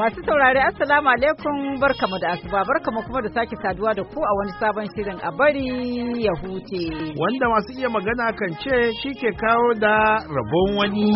Masu saurari Assalamu alaikum barkamu da asuba barkamu kuma da sake saduwa da ku a wani sabon shirin a bari ya huce. Wanda masu iya magana kan ce shi ke kawo da rabon wani.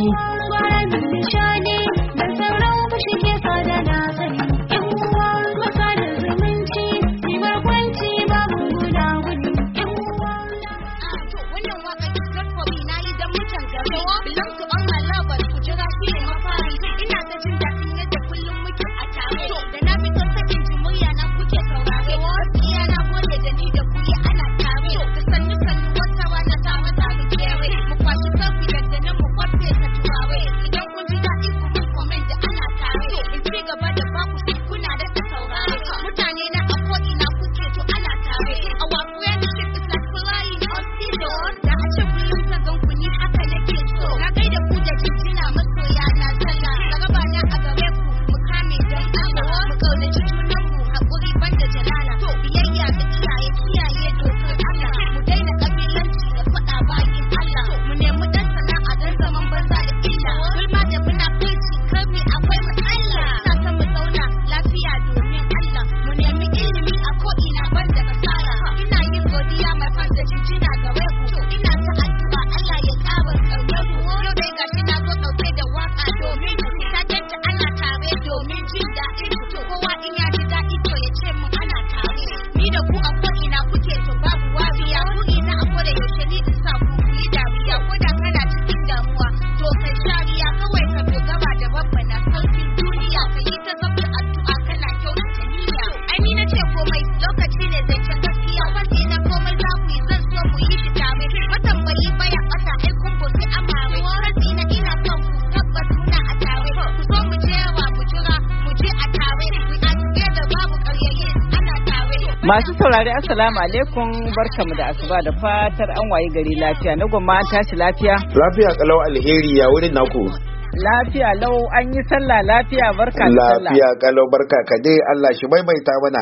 Masu saurari Assalamu alaikum barkamu da asuba da fatar an waye gari lafiya na gwamma an tashi lafiya. Lafiya kalau alheri ya wurin naku. Lafiya lau an yi sallah lafiya barka da sallah. Lafiya kalau barka ka dai Allah shi maimaita mana.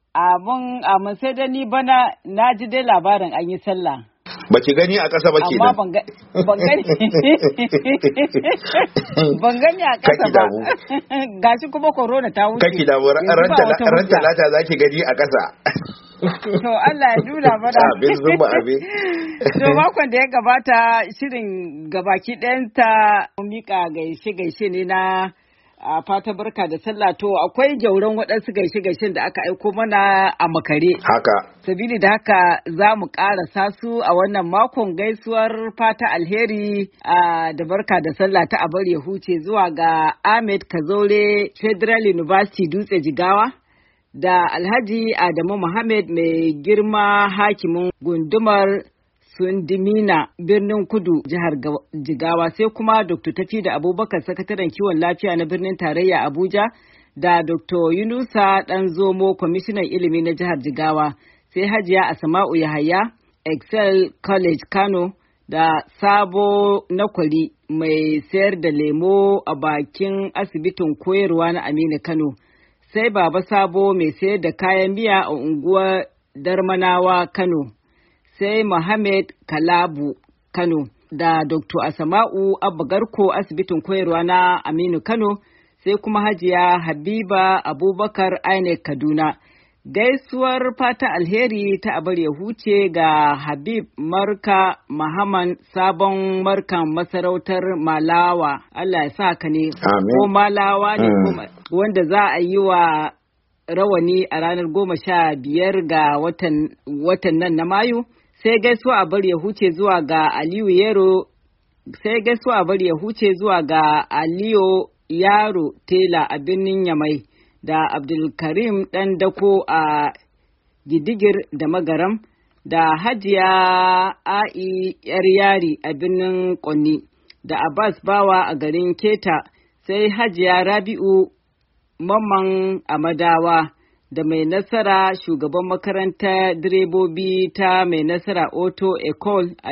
Amin sai da ni bana na ji dai labarin an yi sallah. Baki gani a ƙasa ba kenan. Amma ban gani. Ban gani a ƙasa ba. Gashi kuma corona ta wuce. Kaki damu ran talata zaki gani a ƙasa. To Allah ya nuna mana. Abin zuba abin. To makon da ya gabata shirin gabaki ɗayanta mika gaishe ne na a fata barka da sallah. To akwai gyauran waɗansu gaishe-gaishen da aka aiko mana a makare. Haka. Sabili da haka za mu ƙarasa su a wannan makon gaisuwar fata alheri da barka da sallah ta abar ya huce zuwa ga Ahmed Kazaure Federal University Dutse Jigawa da Alhaji Adamu Muhammad mai girma hakimin gundumar Sundimina birnin Kudu jihar Jigawa sai kuma Dr. Tafida Abubakar sakataren kiwon lafiya na birnin tarayya Abuja da Dr. Yunusa Danzomo kwamishinan ilimi na jihar Jigawa sai Hajiya Asma'u Yahaya Excel College Kano da Sabo Nakwari mai sayar da lemo a bakin asibitin koyarwa na Aminu Kano sai Baba Sabo mai sayar da kayan miya a unguwar Darmanawa Kano sai Mohammed Kalabu Kano da Dr. Asma'u Abba Garko asibitin koyarwa na Aminu Kano sai kuma Hajiya Habiba Abubakar INEC Kaduna. Gaisuwar fata alheri ta abar ya huce ga Habib Marka Muhammad sabon markan masarautar Malawa. Allah ya sa ka ne. Ko Malawa ne wanda za a yi wa rawani a ranar 15 ga watan nan na Mayu. Sai gaisuwa a bar ya huce zuwa ga Aliyu Yaro, sai gaisuwa a bar ya huce zuwa ga Aliyu Yaro Tela a birnin Yamai da Abdulkarim ɗan dako a Gidigir da Magaram da Hajiya A'i ‘yar yari a birnin Konni da Abbas Bawa a garin Keta sai Hajiya Rabi'u Mamman Amadawa da mai nasara shugaban makaranta direbobi ta mai nasara Auto Ecole a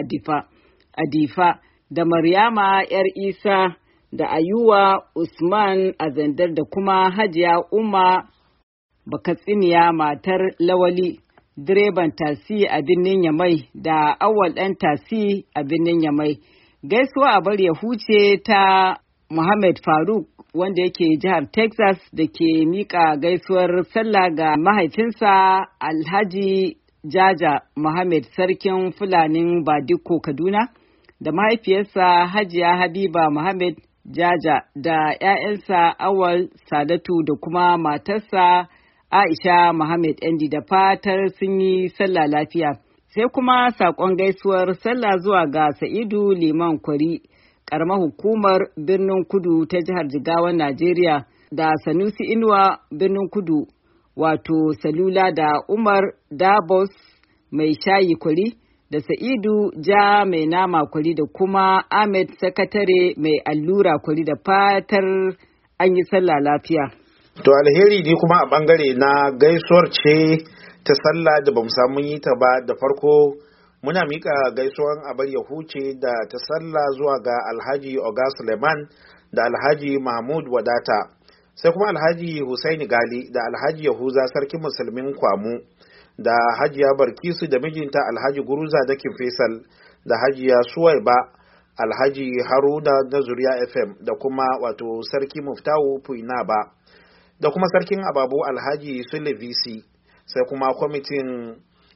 Difa da Maryama ‘yar Isa da Ayuwa Usman a Zandar da kuma Hajiya Umma Bakatsiniya matar Lawali direban tasi a birnin Yamai da Awal ɗan tasi a birnin Yamai. Gaisuwa a bar ya huce ta Muhammad Faruk wanda yake jihar Texas da ke mika gaisuwar sallah ga mahaifinsa Alhaji Jaja Muhammad Sarkin Fulanin Badiko Kaduna da mahaifiyarsa Hajiya Habiba Muhammad Jaja da 'ya'yansa Awal Sadatu da kuma matarsa Aisha Muhammad Endi da fatar sun yi sallah lafiya. Sai kuma saƙon gaisuwar sallah zuwa ga Sa'idu Liman Kwari, ƙaramar hukumar Birnin Kudu ta jihar Jigawan Najeriya, da Sanusi Inuwa Birnin Kudu, wato Salula, da Umar Dabos mai shayi Kwari, da Sa'idu Ja mai nama Kwari, da kuma Ahmed Sakatare mai allura Kwari, da fatar an yi sallah lafiya. To alheri ne kuma a bangare na gaisuwar ce ta sallah da bamu samu yi ta ba. Da farko muna mika gaisuwan abar ya huce da ta sallah zuwa ga Alhaji Oga Suleiman da Alhaji Mahmud Wadata, sai kuma Alhaji Husaini Gali da Alhaji Yahuza Sarkin Musulmin Kwamu, da Hajiya Barkisu da mijinta Alhaji Guruza Dakin Faisal, da Hajiya Suwaiba, Alhaji Haruna na Zuriya FM, da kuma wato Sarki Muftawu Puinaba, da kuma Sarkin Ababu Alhaji Sule VC, sai kuma kwamitin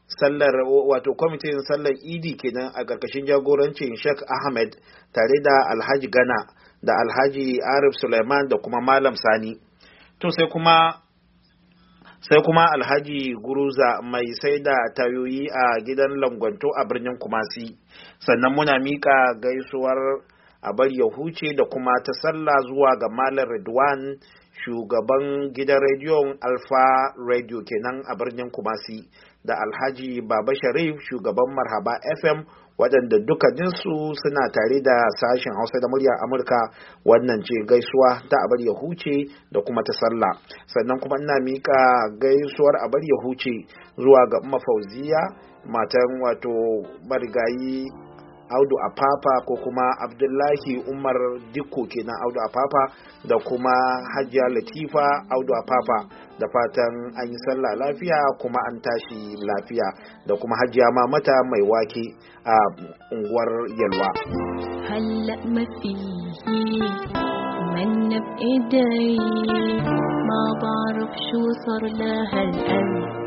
sallar Idi kenan a ƙarƙashin jagorancin Sheikh Ahmed tare da Alhaji Gana da Alhaji Arif Suleiman da kuma Malam Sani. To sai kuma Alhaji Guruza mai sai da tayoyi a gidan Langwanto a birnin Kumasi. Sannan muna mika gaisuwar abar ya huce da kuma ta sallah zuwa ga Malam Ridwan, shugaban gidan rediyon Alfa Radio kenan a birnin Kumasi, da Alhaji Baba Sharif, shugaban Marhaba FM, waɗanda dukkaninsu suna tare da sashen Hausa da muryar Amurka. Wannan ce gaisuwa ta abar ya huce da kuma ta sallah. Sannan kuma ina mika gaisuwar abar ya huce zuwa ga Umma Fauziya, matan wato marigayi Audu Apapa ko kuma Abdullahi Umar Dikko kenan Audu Apapa, da kuma Hajiya Latifa Audu Apapa, da fatan an yi sallah lafiya kuma an tashi lafiya, da kuma Hajiya Mamata mai wake a unguwar Yalwa. هلأ ما فيه من بإيدي ما بعرف شو صار لها القلب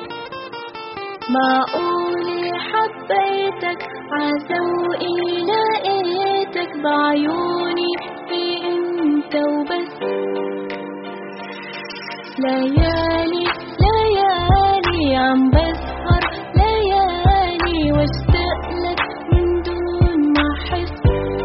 معقولي حبيتك عذوقي لقيتك بعيوني في انت وبس ليالي ليالي عم بسهر ليالي واشتقلك من دون ما احس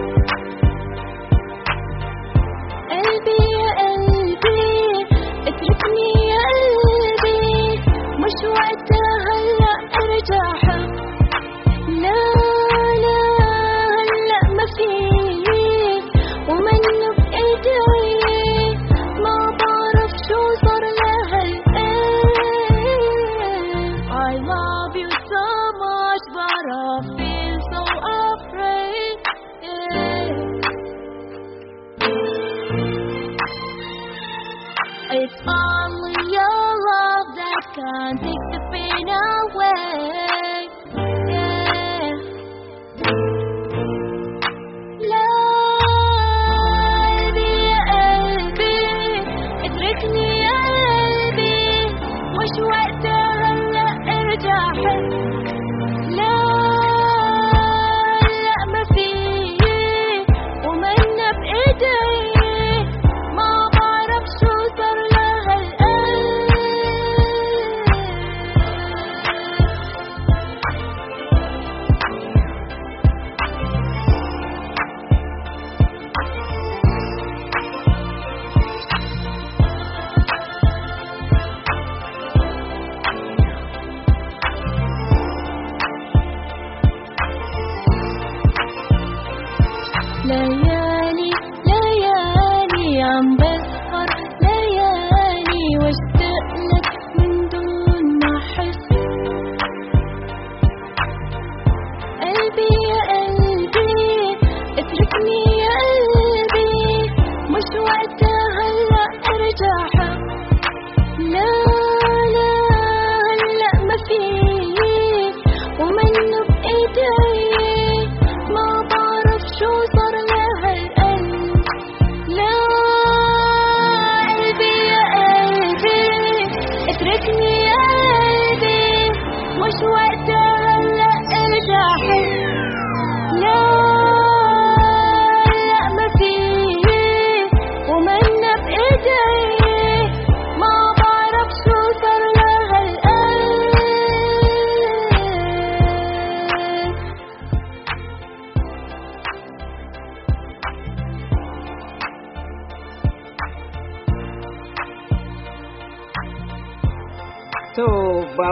قلبي يا قلبي اتركني يا قلبي مش وقتها هلا ارجع حب لا لا هلا ما في ومنه بايدي ما بعرف شو صار لهالقلب I love you so much but I feel so afraid It's only your love that can take the pain away ليالي ليالي عم بسهر ليالي واشتقلك من دون ما احس قلبي يا قلبي اتركني يا قلبي مش وقتها هلا ارجع حب لا لا هلا ما في ومنه بايدي ما بعرف شو صار لها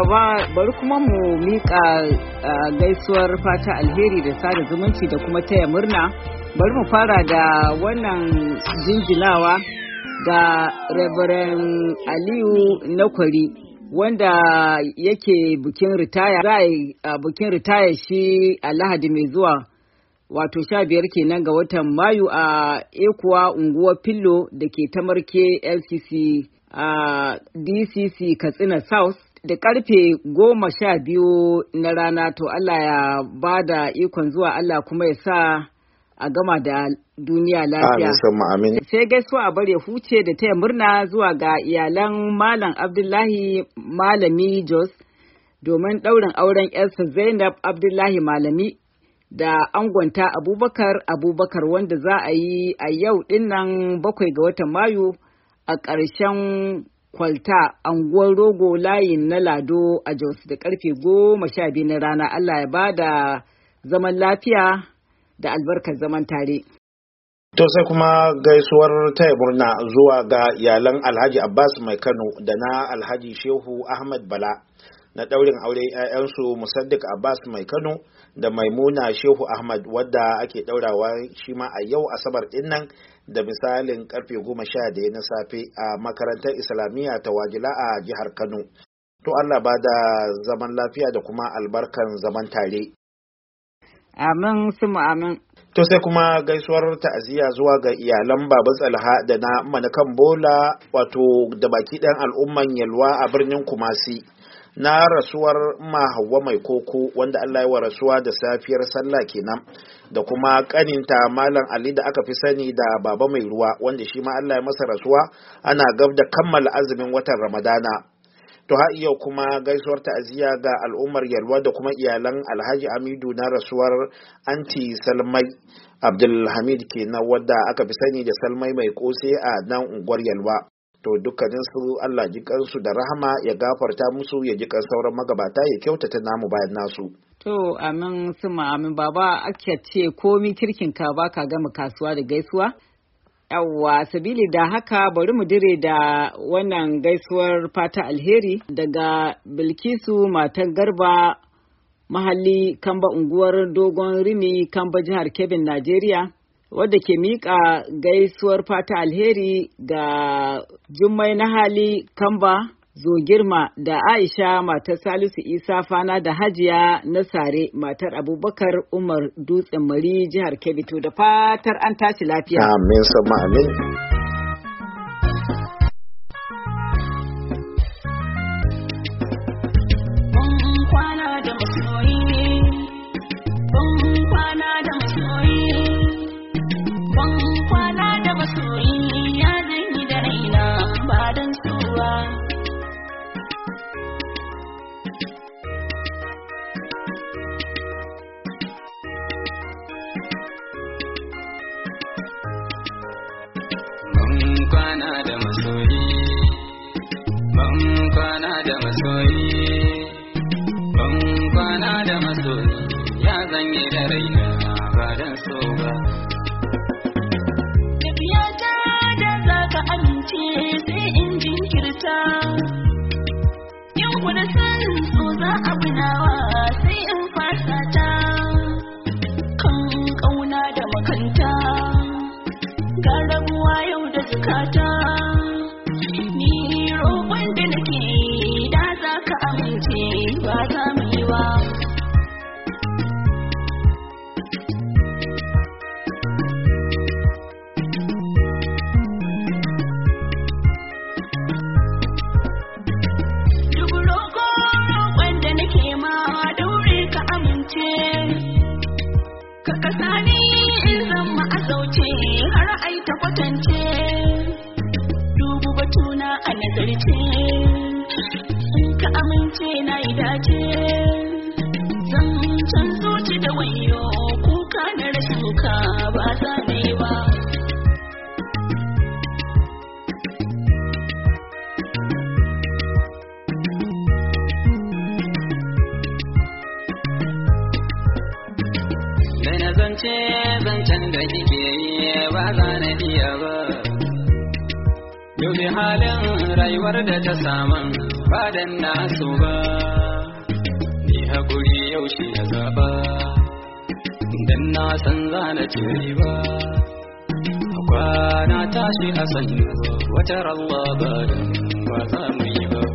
baba bari kuma mu mika gaisuwar fata alheri da sada zumunci da kuma taya murna. Bari mu fara da wannan jinjinawa ga Reverend Aliyu Nakwari wanda yake bikin ritaya. Za a yi bikin ritaya shi a Lahadi mai zuwa, wato 15 kenan ga watan Mayu a Ekuwa unguwar Fillo da ke Tamarke LCC a DCC Katsina South da karfe 12 na rana. To Allah ya bada ikon zuwa, Allah kuma ya sa a gama da duniya lafiya. Amin. Sai gaisuwa a bar ya huce da taya murna zuwa ga iyalan Malam Abdullahi Malami Jos domin ɗaurin auren yarsa Zainab Abdullahi Malami da angonta Abubakar wanda za a yi a yau dinnan 7 ga watan Mayu a ƙarshen kwalta anguwar Rogo layin na Lado a Jos da karfe 12 na rana. Allah ya bada zaman lafiya da albarkar zaman tare. To sai kuma gaisuwar taya murna zuwa ga iyalan Alhaji Abbas Mai Kano da na Alhaji Shehu Ahmad Bala na ɗaurin aure 'ya'yansu Musaddiq Abbas Mai Kano da Maimuna Shehu Ahmad wadda ake ɗaurawa shi ma a yau Asabar ɗin nan da misalin karfe 11 na safe a makarantar Islamiyya ta Wajila a jihar Kano. To Allah ba da zaman lafiya da kuma albarkan zaman tare. Amin suma amin. To sai kuma gaisuwar ta'aziyya zuwa ga iyalan Baba Tsalha da na Manakan Bola wato da baki ɗan al'umman Yalwa a birnin Kumasi na rasuwar Hauwa Mai Koko wanda Allah ya wa rasuwa da safiyar sallah kenan, da kuma kaninta Malam Ali da aka fi sani da Baba Mai Ruwa wanda shi ma Allah ya masa rasuwa ana gab da kammala azumin watan Ramadana. To har yau kuma gaisuwar ta'aziyya ga al'ummar Yalwa da kuma iyalan Alhaji Hamidu na rasuwar Anti Salmai Abdulhamid kenan wadda aka fi sani da Salmai Mai Kose a nan unguwar Yalwa. To dukkanin su Allah ji kansu da rahama, ya gafarta musu, ya ji kan sauran magabata, ya kyautata namu bayan nasu. To amin suma amin. Baba ake ce komi kirkin ka baka gama kasuwa da gaisuwa. Yawwa, sabili da haka bari mu dire da wannan gaisuwar fata alheri daga Bilkisu matan Garba mahalli Kamba unguwar Dogon Rimi Kamba jihar Kebbi Najeriya, wadda ke miƙa gaisuwar fata alheri ga Jummai na hali Kamba Zogirma da Aisha matar Salisu Isa Fana da Hajiya Nasare matar Abubakar Umar Dutsen Mari jihar Kebbi. To da fatar an tashi lafiya. Amin sama amin. dubi halin rayuwar da ta saman ba dan naso ba, ni haƙuri yau shi ya zaba, dan na san zana ci riba, kwana tashi a sannu wata Allah ba dan ba za mu yi ba.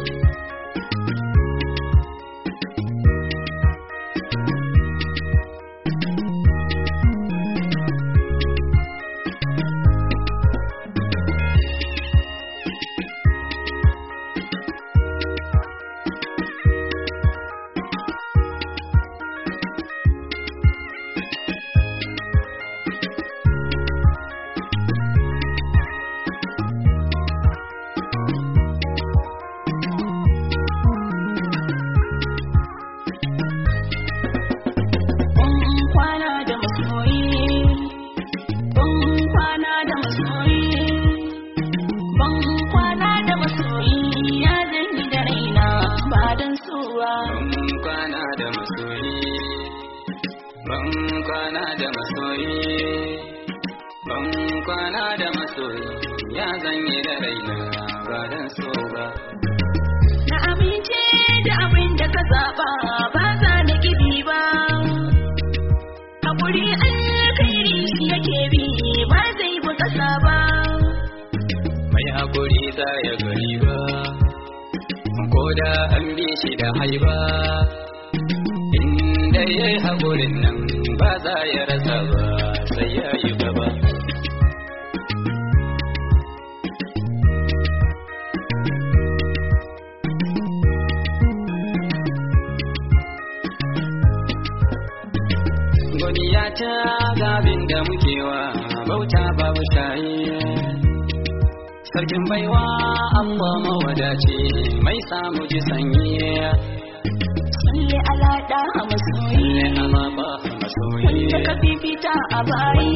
Sarkin baiwa Allah mawadaci mai samu ji sanyi. Salli ala da masoyi, wanda ka fifita a bayi,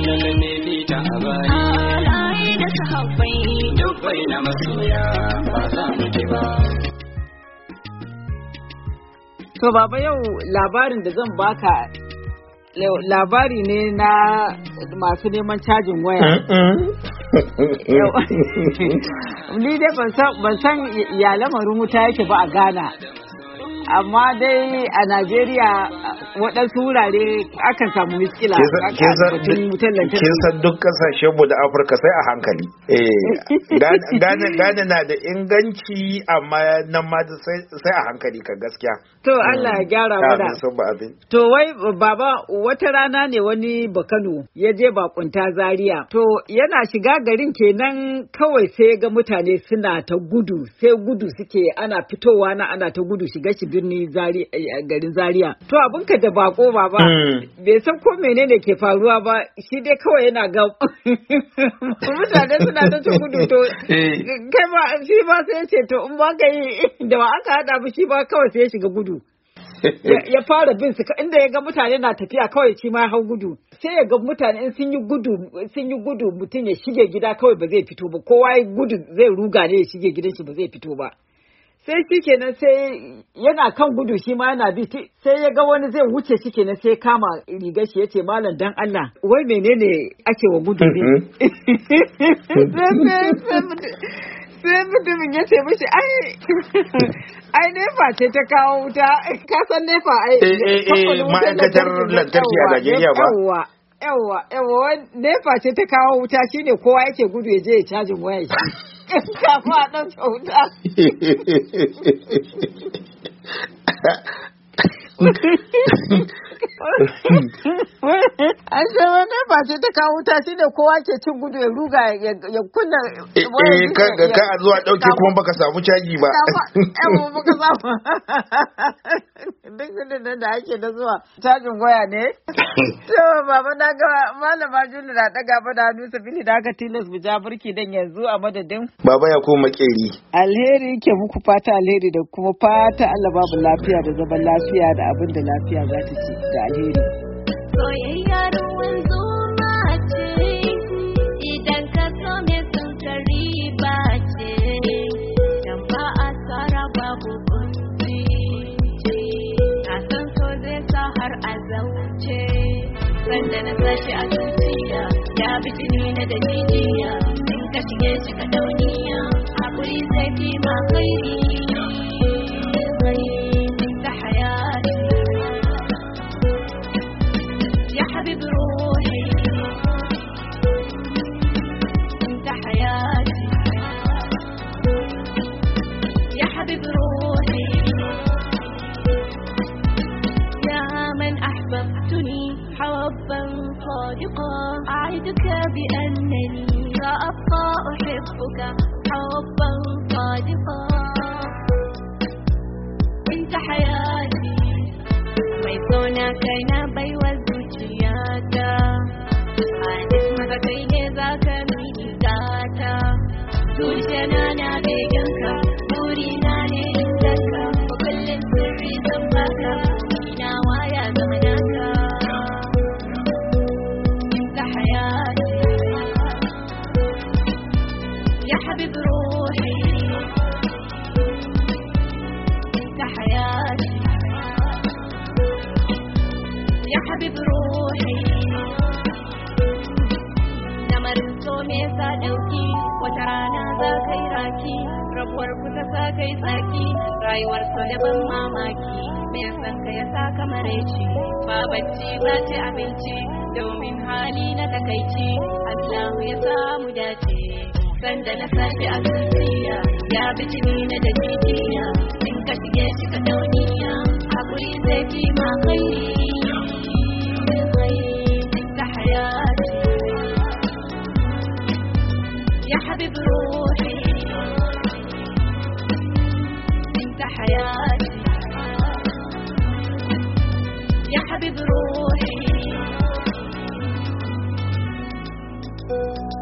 halaye da sahabbai dubbai na masoya ba za mu ji ba. To baba, yau labarin da zan baka labari ne na masu neman cajin waya. Ni dai ban san ya lamarin wuta yake ba a Ghana, amma dai a Najeriya waɗansu wurare akan samu miskila wutar lantarki. Kin san duk kasashen mu da Afirka sai a hankali. Ghana na da inganci, amma nan ma sai a hankali kan gaskiya. To Allah ya gyara mana. To wai baba, wata rana ne wani Bakano ya je bakunta Zaria. To yana shiga garin kenan kawai sai ga mutane suna ta gudu, sai gudu suke, ana fitowa na ana ta gudu shiga shi birni garin Zaria. To abinka da bako baba, bai san ko menene ke faruwa ba, shi dai kawai yana ga mutane suna ta gudu. To kai ba shi ba sai ya ce to in ba ka yi da ba aka hada ba, shi ba kawai sai ya shiga gudu. Ya fara bin su, inda ya ga mutane na tafiya kawai shi ma hau gudu. Sai ya ga mutane in sun yi gudu mutum ya shige gida kawai ba zai fito ba, kowa ya gudu zai ruga ne ya shige gidan shi ba zai fito ba. Sai shi kenan sai yana kan gudu shi ma yana bi, sai ya ga wani zai wuce shi kenan sai kama rigar shi ya ce malam dan Allah wai menene ake wa gudu ne. Sai mutumin ya ce mishi ai nefa ce ta kawo wuta, ka san nefa ai ma'aikatar lantarki a Najeriya ba. Yawwa nefa ce ta kawo wuta, shine kowa yake gudu ya je ya cajin waya shi kafin a ɗauke wuta. An sai wani ba ce ta kawo wuta, shi ne kowa ke cin gudu ya ruga ya kunna ka a zuwa ɗauke kuma baka samu caji ba. Baka samu duk gudun da ake da zuwa cajin waya ne. To baba, na ga malama Juli na ɗaga ba da hannu, sabili da aka tilas mu ja burki dan yanzu a madadin baba ya koma makeri. Alheri ke muku fata alheri, da kuma fata Allah babu lafiya da zaman lafiya da abin da lafiya za ta ci da alheri. Soyayya ruwan zuma ce, idan ka so me sun kari ba ce, dan ba a tsara babu kunci ce, a san so zai sa har a zauce, sanda na sashi a zuciya, ya bi jini na da jijiya, in ka shige shi ka dauniya. حقولي زيتي مع خيري انت حياتي يا حبيب روحي انت حياتي يا حبيب روحي يا من أحببتني حبا صادقا أعدك بأنني سأبقى أحبك حبا صادقا انت حياتي ميسونا كينا بيوزوجياتا أنت مكاكيني ذاك ميني ذاتا زوجنا نابيجنك نورينا نيندك وكل السر زنبك مينا ويا زمنك انت حياتي يا حبيب روحي انت حياتي يا حبيب روحي lamarin so me sa dauki wata rana za kai raki rabuwar ku ta sa kai tsaki rayuwar so da ban mamaki me san ka ya sa kamar ci ba bacci ba ci abinci domin hali na takaici Allah ya samu dace sanda na sashi a zuciya ya bi jini na da jijiya in ka shige shi ka dauniya hakuri zai fi ma kai ta hayati يا حبيب روحي انت حياتي يا حبيب روحي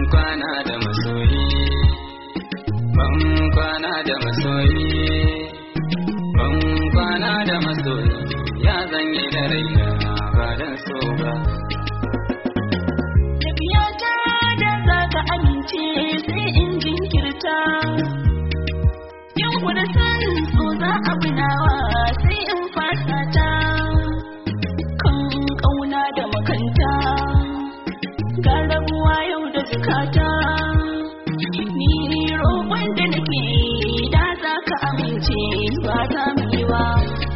kwana da masoyi, ban kwana da masoyi, ban kwana da masoyi, ya zanyi da raina ba dan so ba. Tafiyata da za ka amince sai in jinkirta, in kuda san so za a bunawa sai in fasa ta, kan ƙauna da makanta, ga rabuwa yau da zukata, ni roƙon da nake da za ka amince ba za mu yi ba.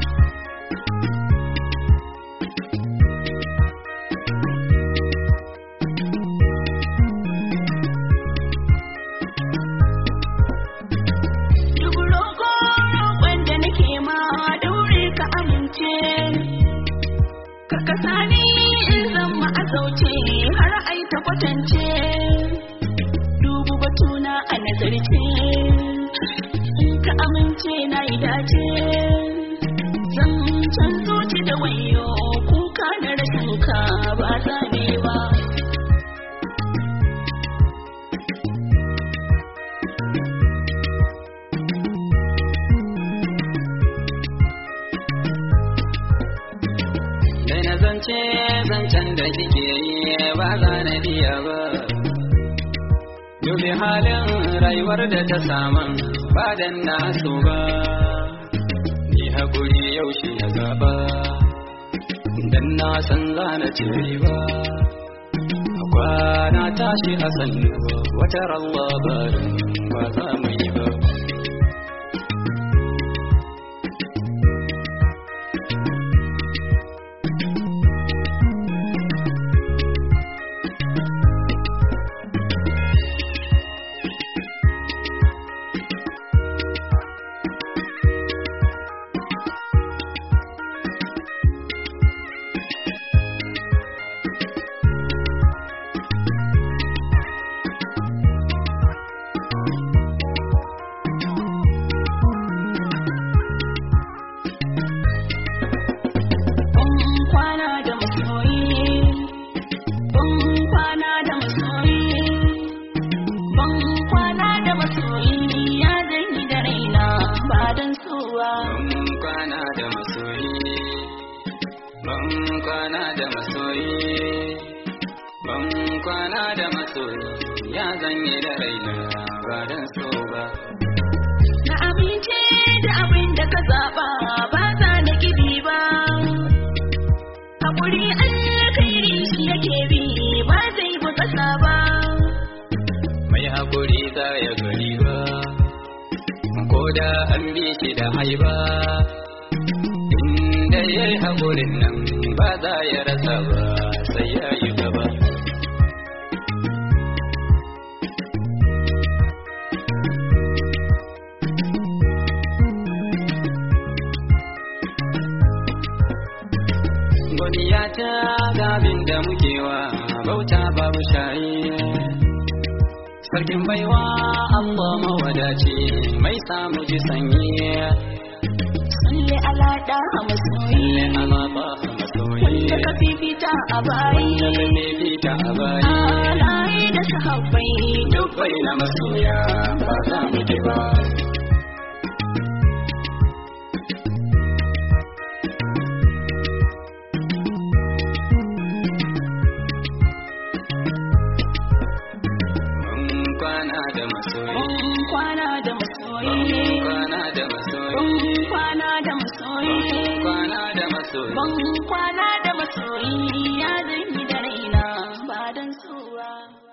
Karkasa ni in zama a zauce har ai ta kwatance, dubu batuna a nazarce, in ka amince na yi dace, zan can zuci da wayo kuka da rashin ka ba za ne ba. Zancen da kike yi ba za na biya ba, dubi halin rayuwar da ta saman ba dan na so ba, ni haƙuri yau shi ya zaba, dan na san za na ci riba, kwana tashi a sannu wata ran labarin ba za mu yi ba. Kwana da masoyi ya zanye da raina ba dan so ba. Na amince da abin da ka zaba ba za na kibi ba, haƙuri alkhairi shi yake bi ba zai bi ƙasa ba. Mai haƙuri za ya gari ba, ko da an bi shi da haiba, inda ya yi haƙurin nan ba za ya rasa ba sai ya yi gaba. Godiya ta gabin da muke wa bauta babu shayi, sarkin baiwa Allah mawadaci mai samu ji sanyi. Salli ala da masoyi, Salli ala ba masoyi, wanda ka fifita a bayi, alaye da sahabbai duk bai na masoya ba za mu ji ba. Kwana da masoyi, kwana da masoyi, kwana da masoyi, ban kwana da masoyi, ya zai da raina ba dan suwa.